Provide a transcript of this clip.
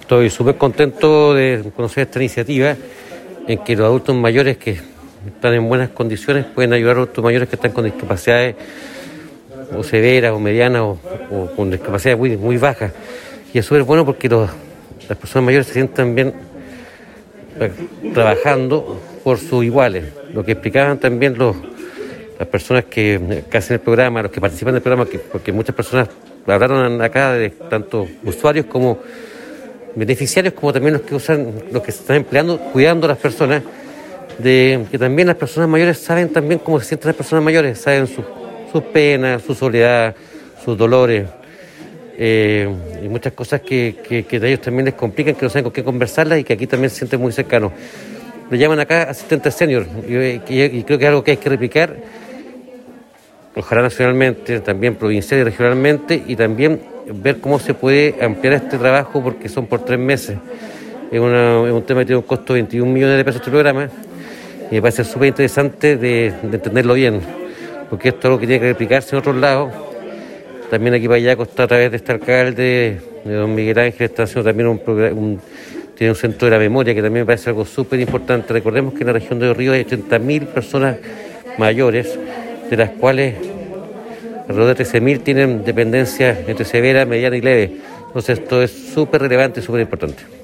Estoy súper contento de conocer esta iniciativa en que los adultos mayores que están en buenas condiciones pueden ayudar a adultos mayores que están con discapacidades o severas o medianas o con discapacidades muy, muy bajas. Y es súper bueno porque las personas mayores se sientan bien trabajando por sus iguales. Lo que explicaban también las personas que hacen el programa, los que participan del programa, porque muchas personas hablaron acá de tanto usuarios como beneficiarios, como también los que se están empleando, cuidando a las personas, de que también las personas mayores saben también cómo se sienten las personas mayores, saben sus penas, su soledad, sus dolores, y muchas cosas que a ellos también les complican, que no saben con qué conversarlas y que aquí también se sienten muy cercanos. Le llaman acá asistentes senior y creo que es algo que hay que replicar, ojalá nacionalmente, también provincial y regionalmente, y también ver cómo se puede ampliar este trabajo porque son por 3 meses. Es un tema que tiene un costo de 21 millones de pesos este programa y me parece súper interesante de entenderlo bien, porque esto es algo que tiene que replicarse en otros lados. También aquí para allá, a través de este alcalde, de don Miguel Ángel, está haciendo también tiene un centro de la memoria que también me parece algo súper importante. Recordemos que en la región de Los Ríos hay 80.000 personas mayores, de las cuales alrededor de 13.000 tienen dependencia entre severa, mediana y leve. Entonces esto es súper relevante y súper importante.